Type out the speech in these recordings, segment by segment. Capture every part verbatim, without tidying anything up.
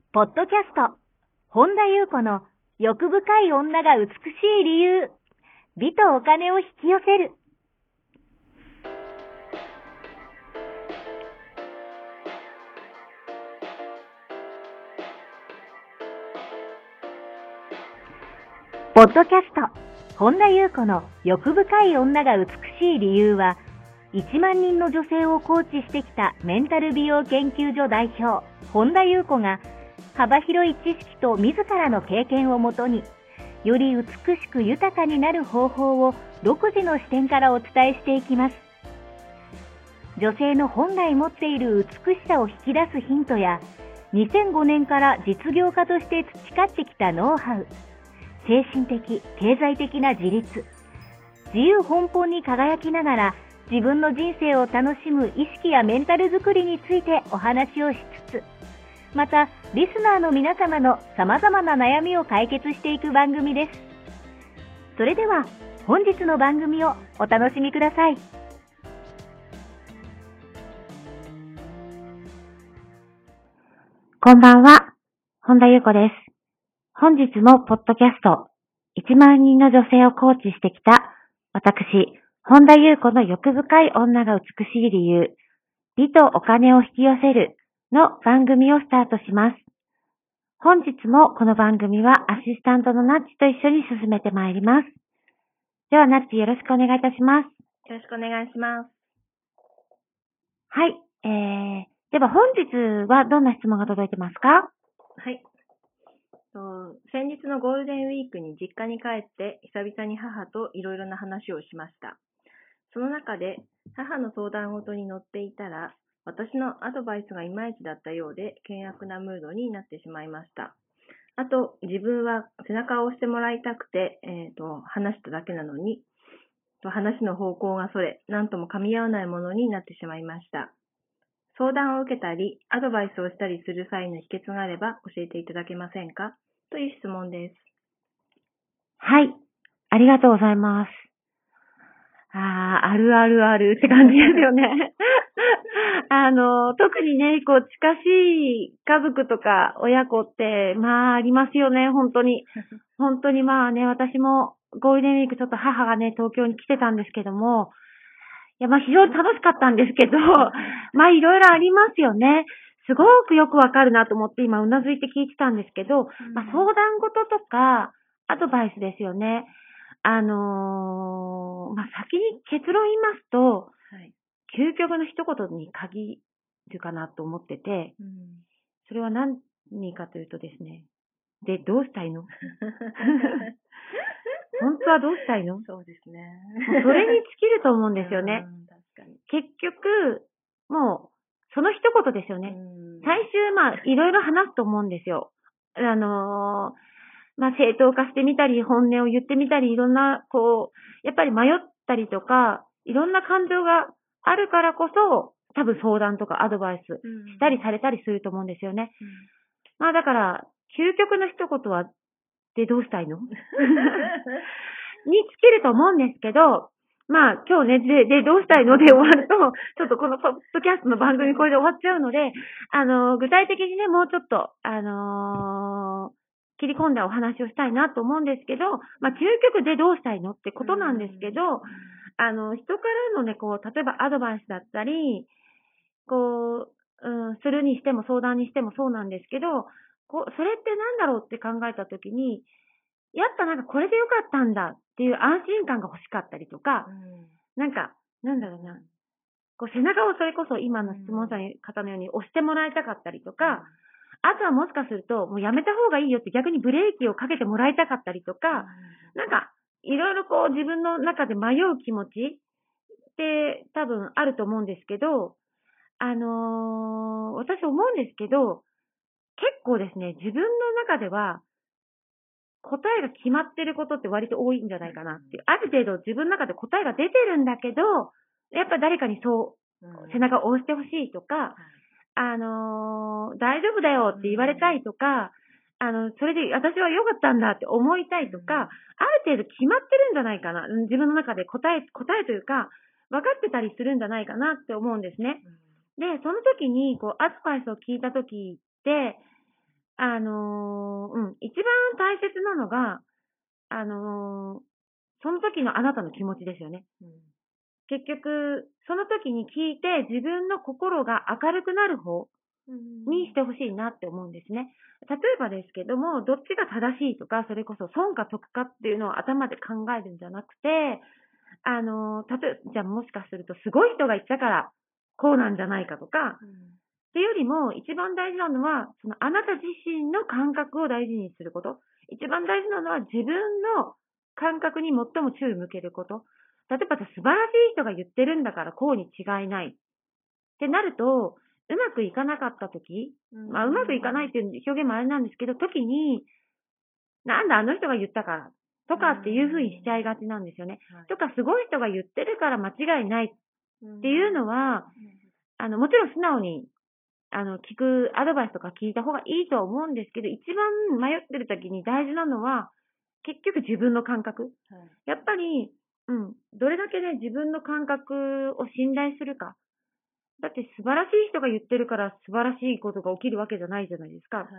ポッドキャスト、本田裕子の欲深い女が美しい理由、美とお金を引き寄せる。ポッドキャスト、本田裕子の欲深い女が美しい理由は、いちまんにんの女性をコーチしてきたメンタル美容研究所代表、本田裕子が、幅広い知識と自らの経験をもとに、より美しく豊かになる方法を独自の視点からお伝えしていきます。女性の本来持っている美しさを引き出すヒントや、にせんごねんから実業家として培ってきたノウハウ、精神的、経済的な自立、自由奔放に輝きながら自分の人生を楽しむ意識やメンタルづくりについてお話をしつつ、またリスナーの皆様の様々な悩みを解決していく番組です。それでは本日の番組をお楽しみください。 こんばんは、本田裕子です。本日もポッドキャスト、いちまんにんの女性をコーチしてきた私、本田裕子の欲深い女が美しい理由、美とお金を引き寄せるの番組をスタートします。本日もこの番組はアシスタントのナッチと一緒に進めてまいります。ではナッチよろしくお願いいたします。 よろしくお願いします。 はい、えー、では本日はどんな質問が届いてますか？ はい。と先日のゴールデンウィークに実家に帰って久々に母といろいろな話をしました。その中で母の相談ごとに乗っていたら、私のアドバイスがいまいちだったようで険悪なムードになってしまいました。あと自分は背中を押してもらいたくて、えー、と話しただけなのに、話の方向がそれ、なんとも噛み合わないものになってしまいました。相談を受けたり、アドバイスをしたりする際の秘訣があれば教えていただけませんか？という質問です。 はい、ありがとうございます。ああ、あるあるあるって感じですよね。あの、特にね、こう、近しい家族とか親子って、まあ、ありますよね、本当に。本当にまあね、私もゴールデンウィークちょっと母がね、東京に来てたんですけども、いや、まあ非常に楽しかったんですけど、まあいろいろありますよね。すごくよくわかるなと思って今うなずいて聞いてたんですけど、まあ相談事とかアドバイスですよね。あのー、まあ、先に結論言いますと、はい、究極の一言に限るかなと思ってて、うん、それは何かというとですね、で、どうしたいの本当はどうしたいのそうですね。 それに尽きると思うんですよね。 うん、確かに。 結局、もう、その一言ですよね。うん、最終、まあ、いろいろ話すと思うんですよ。あのー、まあ、正当化してみたり、本音を言ってみたり、いろんな、こう、やっぱり迷ったりとか、いろんな感情があるからこそ、多分相談とかアドバイスしたりされたりすると思うんですよね。うん、まあ、だから、究極の一言は、で、どうしたいのに尽きると思うんですけど、まあ、今日ね、で、で、どうしたいので終わると、ちょっとこのポッドキャストの番組これで終わっちゃうので、あの、具体的にね、もうちょっと、あのー、切り込んだお話をしたいなと思うんですけど、まあ、究極でどうしたいのってことなんですけど、あの、人からのね、こう、例えばアドバイスだったり、こう、うん、するにしても相談にしてもそうなんですけど、こう、それってなんだろうって考えたときに、やっぱなんかこれでよかったんだっていう安心感が欲しかったりとか、うん、なんか、なんだろうな、こう背中をそれこそ今の質問者の方のように押してもらいたかったりとか、うん、あとはもしかするともうやめた方がいいよって逆にブレーキをかけてもらいたかったりとか、うん、なんかいろいろこう自分の中で迷う気持ちって多分あると思うんですけど、あのー、私思うんですけど、結構ですね、自分の中では答えが決まってることって割と多いんじゃないかなっていう。ある程度自分の中で答えが出てるんだけど、やっぱ誰かにそう、背中を押してほしいとか、あのー、大丈夫だよって言われたいとか、あの、それで私は良かったんだって思いたいとか、ある程度決まってるんじゃないかな。自分の中で答え、答えというか、分かってたりするんじゃないかなって思うんですね。で、その時に、こう、アドバイスを聞いた時って、 あのー、うん、一番大切なのが、あのー、その時のあなたの気持ちですよね。 うん結局、その時に聞いて自分の心が明るくなる方にしてほしいなって思うんですね。例えばですけども、どっちが正しいとか、それこそ損か得かっていうのを頭で考えるんじゃなくて、あの、例えば、じゃあもしかするとすごい人が言ったからこうなんじゃないかとか、っていうよりも一番大事なのは、そのあなた自身の感覚を大事にすること。一番大事なのは自分の感覚に最も注意向けること。例えば素晴らしい人が言ってるんだからこうに違いないってなると、うまくいかなかった時、まあうまくいかないっていう表現もあれなんですけど、時に、なんだあの人が言ったからとかっていうふうにしちゃいがちなんですよね。とかすごい人が言ってるから間違いないっていうのは、あの、もちろん素直に、あの、聞くアドバイスとか聞いた方がいいとは思うんですけど、一番迷ってる時に大事なのは、結局自分の感覚。やっぱり、うん、どれだけね、自分の感覚を信頼するか。だって素晴らしい人が言ってるから素晴らしいことが起きるわけじゃないじゃないですか。 はい、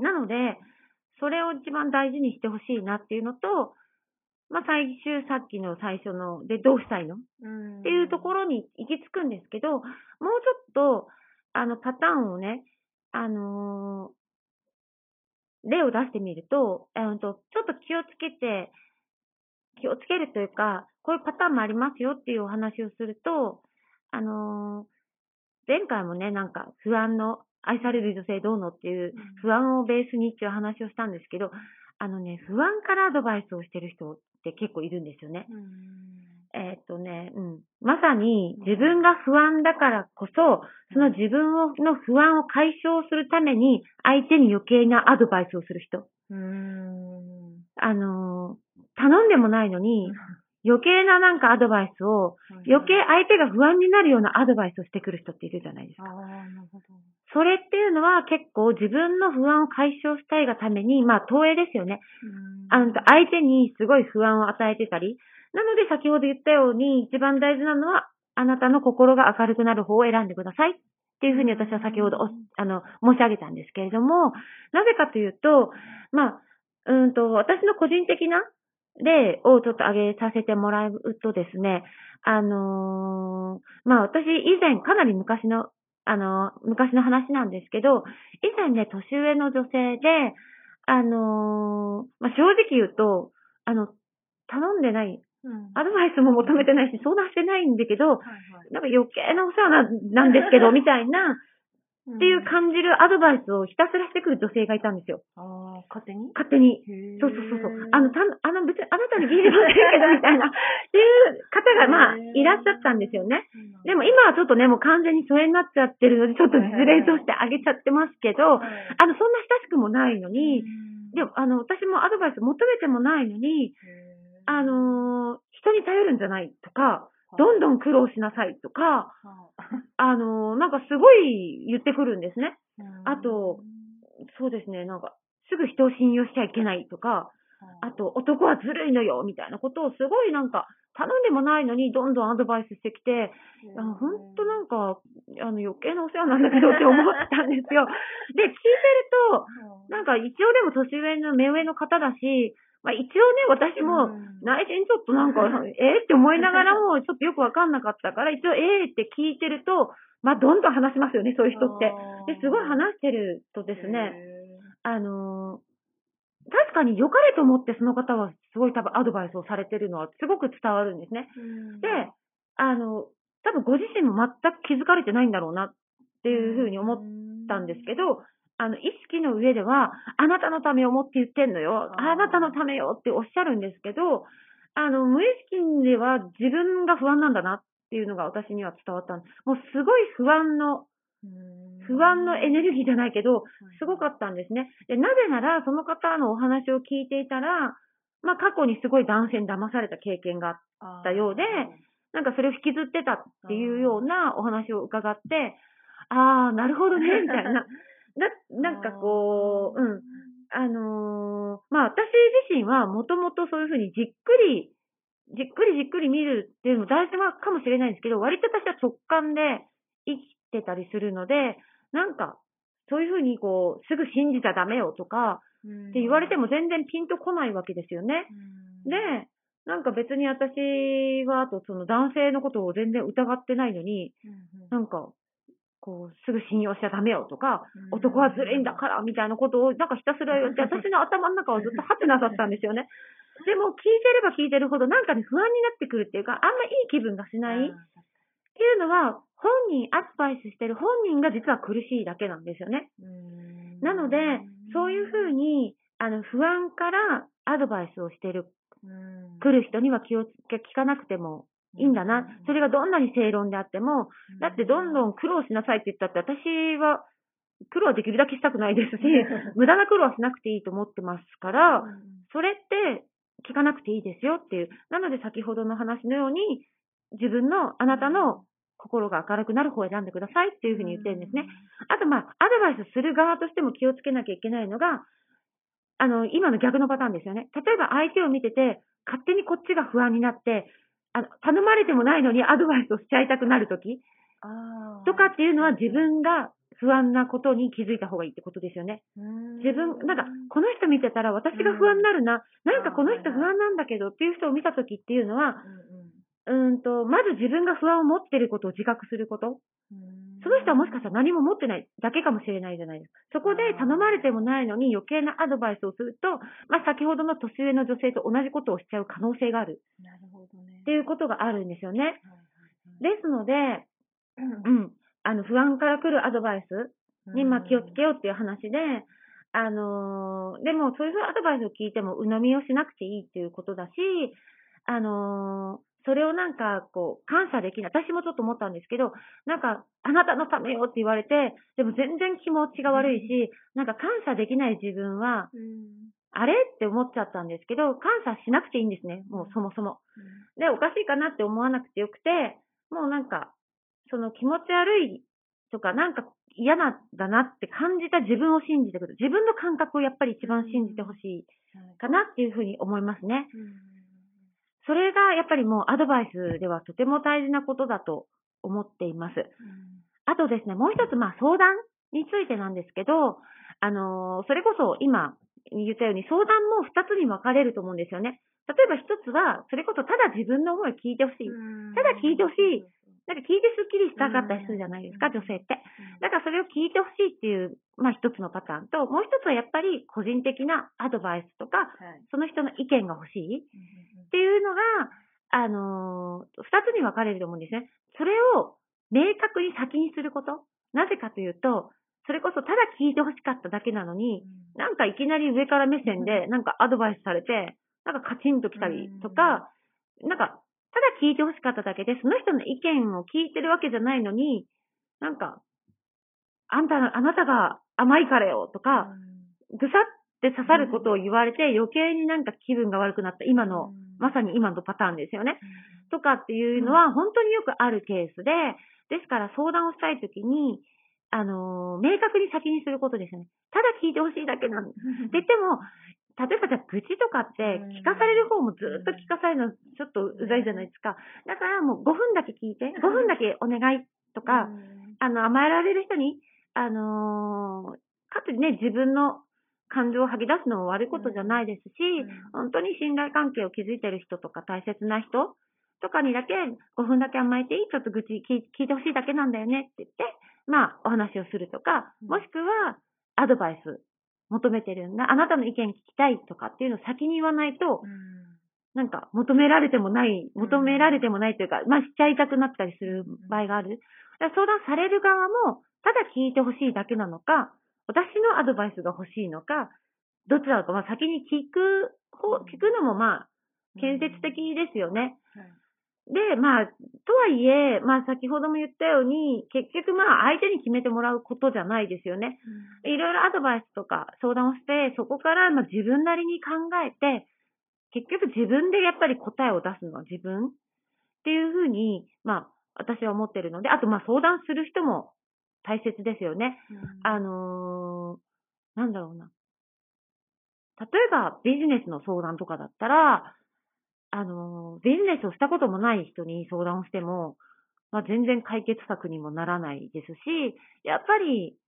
なので、それを一番大事にしてほしいなっていうのと、まあ最終さっきの最初の、で、どうしたいのっていうところに行き着くんですけど、もうちょっと、あの、パターンをね、あのー、例を出してみると、えーと、ちょっと気をつけて、気をつけるというか、こういうパターンもありますよっていうお話をすると、あのー、前回もね、なんか不安の、愛される女性どうのっていう不安をベースにっていう話をしたんですけど、あのね、不安からアドバイスをしてる人って結構いるんですよね。えーっとね、うん。まさに自分が不安だからこそ、その自分をの不安を解消するために相手に余計なアドバイスをする人。 うーんあのー、頼んでもないのに、余計ななんかアドバイスを、余計相手が不安になるようなアドバイスをしてくる人っているじゃないですか。 ああ、なるほど。 それっていうのは結構自分の不安を解消したいがために、まあ投影ですよね。あの相手にすごい不安を与えてたり。なので先ほど言ったように一番大事なのはあなたの心が明るくなる方を選んでくださいっていうふうに私は先ほどおあの申し上げたんですけれども、なぜかというと、まあ、うんと私の個人的な例をちょっと挙げさせてもらうとですね、あのー、まあ私以前かなり昔のあの、昔の話なんですけど、以前ね、年上の女性で、あのー、まあ、正直言うと、あの、頼んでない、 うん、 アドバイスも求めてないし、相談してないんだけど、 はいはい、 なんか余計なお世話ななんですけど、みたいな、っていう感じるアドバイスをひたすらしてくる女性がいたんですよ。 ああ、勝手に勝手に。 へーそうそうそうそう。あの、たあの、別にあなたに聞いてませんけど、みたいな、っていう方が、まあ、いらっしゃったんですよね。でも今はちょっとね、もう完全に疎遠になっちゃってるので、ちょっと実例としてあげちゃってますけど、あの、そんな親しくもないのに、でも、あの、私もアドバイス求めてもないのに、あのー、人に頼るんじゃないとか、どんどん苦労しなさいとか、あのー、なんかすごい言ってくるんですね。あと、そうですね、なんか、すぐ人を信用しちゃいけないとか、あと、男はずるいのよ、みたいなことをすごいなんか、頼んでもないのにどんどんアドバイスしてきて、あのほんとなんか、あの余計なお世話なんだけどって思ったんですよ。で、聞いてると、なんか一応でも年上の目上の方だし、まあ一応ね、私も内心ちょっとなんか、えーって思いながらも、ちょっとよくわかんなかったから、一応えーって聞いてると、まあどんどん話しますよね、そういう人って。で、すごい話してるとですね、あのー、確かに良かれと思ってその方はすごい多分アドバイスをされてるのはすごく伝わるんですね。で、あの、多分ご自身も全く気づかれてないんだろうなっていうふうに思ったんですけど、あの、意識の上では、あなたのためを思って言ってんのよ。あなたのためよっておっしゃるんですけど、あの、無意識では自分が不安なんだなっていうのが私には伝わったんです。もうすごい不安の、不安のエネルギーじゃないけど、すごかったんですね。で、なぜなら、その方のお話を聞いていたら、まあ、過去にすごい男性に騙された経験があったようで、なんかそれを引きずってたっていうようなお話を伺って、ああ、なるほどね、みたいな。な、なんかこう、うん。あのー、まあ、私自身はもともとそういうふうにじっくり、じっくりじっくり見るっていうのも大事かもしれないんですけど、割と私は直感で生きてたりするので、なんか、 そういうふうにこう、すぐ信じちゃダメよとか、って言われても全然ピンとこないわけですよね。で、なんか別に私は、あとその男性のことを全然疑ってないのに、なんか、こう、すぐ信用しちゃダメよとか、男はずるいんだからみたいなことをなんかひたすら言って、私の頭の中はずっとハテナだったんですよね。でも聞いてれば聞いてるほどなんかね、不安になってくるっていうか、あんまいい気分がしない。っていうのは、本人、アドバイスしてる本人が実は苦しいだけなんですよね。なので、そういうふうに、あの、不安からアドバイスをしてる、来る人には気をつけ、聞かなくてもいいんだな。それがどんなに正論であっても、だってどんどん苦労しなさいって言ったって、私は苦労できるだけしたくないですし、無駄な苦労はしなくていいと思ってますから、それって聞かなくていいですよっていう。なので先ほどの話のように、自分の、あなたの心が明るくなる方を選んでくださいっていうふうに言ってるんですね。あと、まあ、アドバイスする側としても気をつけなきゃいけないのが、あの、今の逆のパターンですよね。例えば相手を見てて、勝手にこっちが不安になって、あの、頼まれてもないのにアドバイスをしちゃいたくなるときとかっていうのは自分が不安なことに気づいた方がいいってことですよね。自分、なんか、この人見てたら私が不安になるな、なんかこの人不安なんだけどっていう人を見たときっていうのは、うーんと、まず自分が不安を持っていることを自覚すること。その人はもしかしたら何も持ってないだけかもしれないじゃないですか。そこで頼まれてもないのに余計なアドバイスをすると、まあ先ほどの年上の女性と同じことをしちゃう可能性がある。 なるほどね。 っていうことがあるんですよね。ですので、うん、あの、不安から来るアドバイスに、まあ気をつけようっていう話で、あのー、でもそういうアドバイスを聞いても鵜呑みをしなくていいっていうことだし、あのー、それをなんか、こう、感謝できない。私もちょっと思ったんですけど、なんか、あなたのためよって言われて、でも全然気持ちが悪いし、なんか感謝できない自分は、あれって思っちゃったんですけど、感謝しなくていいんですね。もうそもそも。で、おかしいかなって思わなくてよくて、もうなんか、その気持ち悪いとか、なんか嫌なんだなって感じた自分を信じてくる。自分の感覚をやっぱり一番信じてほしいかなっていうふうに思いますね。それがやっぱりもうアドバイスではとても大事なことだと思っています。あとですね、もう一つ、まあ相談についてなんですけど、あのー、それこそ今言ったように相談も二つに分かれると思うんですよね。例えば一つは、それこそただ自分の思いを聞いてほしい。ただ聞いてほしい。なんか聞いてスッキリしたかったりするじゃないですか、女性って。だからそれを聞いてほしいっていう、まあ一つのパターンと、もう一つはやっぱり個人的なアドバイスとか、その人の意見が欲しいっていうのが、あのー、二つに分かれると思うんですね。それを明確に先にすること。なぜかというと、それこそただ聞いてほしかっただけなのに、なんかいきなり上から目線で、なんかアドバイスされて、なんかカチンと来たりとか、なんか、ただ聞いてほしかっただけで、その人の意見を聞いてるわけじゃないのに、なんか、あんた、あなたが甘いからよとか、ぐさって刺さることを言われて余計になんか気分が悪くなった今の、まさに今のパターンですよね。とかっていうのは本当によくあるケースで、ですから相談をしたいときに、あのー、明確に先にすることですよね。ただ聞いてほしいだけなんです。って言っても、例えばじゃあ愚痴とかって聞かされる方もずっと聞かされるのちょっとうざいじゃないですか。だからもうごふんだけ聞いて、ごふんだけお願いとか、あの、甘えられる人に、あのー、かつね、自分の感情を吐き出すのも悪いことじゃないですし、本当に信頼関係を築いてる人とか大切な人とかにだけごふんだけ甘えていい？ちょっと愚痴聞いてほしいだけなんだよねって言って、まあお話をするとか、もしくはアドバイス求めてるんだ、あなたの意見聞きたいとかっていうのを先に言わないと、なんか求められてもない、求められてもないというか、まあしちゃいたくなったりする場合がある。だから相談される側も、ただ聞いてほしいだけなのか、私のアドバイスが欲しいのか、どちらか、まあ先に聞く方、聞くのもまあ、建設的ですよね。で、まあ、とはいえ、まあ先ほども言ったように、結局まあ相手に決めてもらうことじゃないですよね。いろいろアドバイスとか相談をして、そこからまあ自分なりに考えて、結局自分でやっぱり答えを出すのは自分っていうふうに、まあ私は思ってるので、あとまあ相談する人も大切ですよね。あのー、なんだろうな。例えばビジネスの相談とかだったら、あの、ビジネスをしたこともない人に相談をしても、まあ、全然解決策にもならないですし、やっぱり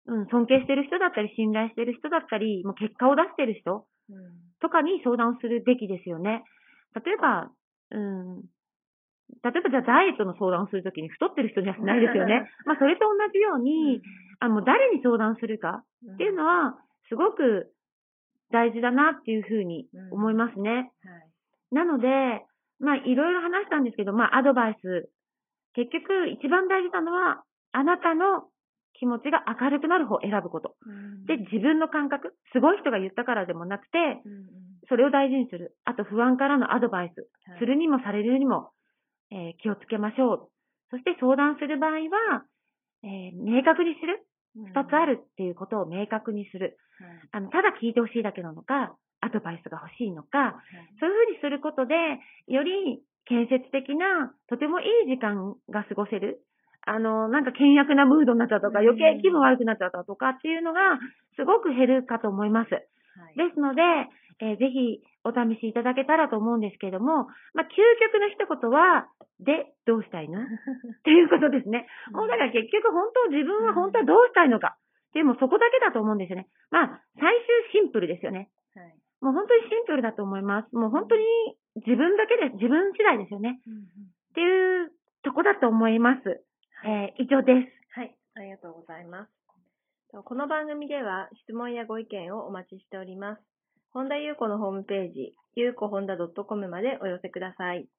うん、尊敬してる人だったり、信頼してる人だったり、もう結果を出してる人うんとかに相談をするべきですよね。例えば、うん、例えばじゃあダイエットの相談をするときに太ってる人にはしないですよね。まあそれと同じように、あの誰に相談するかっていうのは、すごく大事だなっていうふうに思いますね。 はい。 なので、まあいろいろ話したんですけど、まあアドバイス。結局一番大事なのは、あなたの気持ちが明るくなる方を選ぶこと。 うんで、自分の感覚。すごい人が言ったからでもなくて、 うんうんそれを大事にする。あと不安からのアドバイス。 はいするにもされるにも、えー気をつけましょう。そして相談する場合は、えー明確にする。二つあるっていうことを明確にする。 はいあの、ただ聞いてほしいだけなのか、アドバイスが欲しいのか、 はいそういうふうにすることで、より建設的な、とてもいい時間が過ごせる。あの、なんか険悪なムードになっちゃうとか、 うん余計気分悪くなっちゃったとかっていうのが、すごく減るかと思います。 はいですので、えーぜひお試しいただけたらと思うんですけれども、まあ、究極の一言は、で、どうしたいのっていうことですね。もうだから結局本当自分は本当はどうしたいのか。でもそこだけだと思うんですよね。まあ、最終シンプルですよね。 はいもう本当にシンプルだと思います。もう本当に自分だけです。自分次第ですよね。 うんうんっていうとこだと思います。えー以上です。 はい、ありがとうございます。この番組では質問やご意見をお待ちしております。本田裕子のホームページ、ゆうこほんだ .com までお寄せください。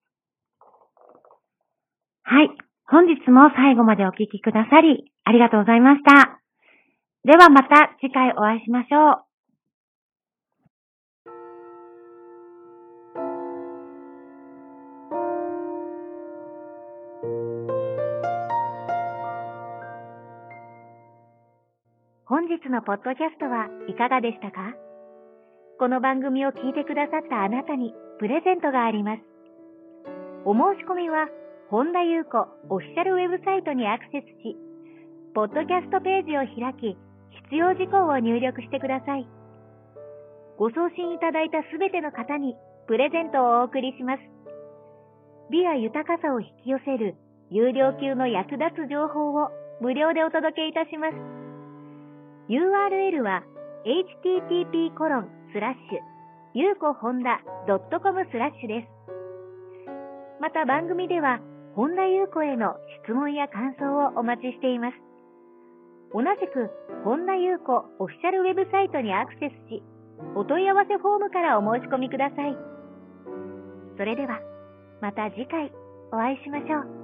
はい。本日も最後までお聞きくださり、ありがとうございました。ではまた次回お会いしましょう。本日のポッドキャストはいかがでしたか？この番組を聞いてくださったあなたにプレゼントがあります。お申し込みは、本田裕子オフィシャルウェブサイトにアクセスし、ポッドキャストページを開き、必要事項を入力してください。ご送信いただいたすべての方にプレゼントをお送りします。美や豊かさを引き寄せる有料級の役立つ情報を無料でお届けいたします。ユーアールエル は エイチティーティーピーコロンスラッシュゆうこほんだ ドットコム スラッシュです。また番組では本田裕子への質問や感想をお待ちしています。同じく本田裕子オフィシャルウェブサイトにアクセスし、お問い合わせフォームからお申し込みください。それではまた次回お会いしましょう。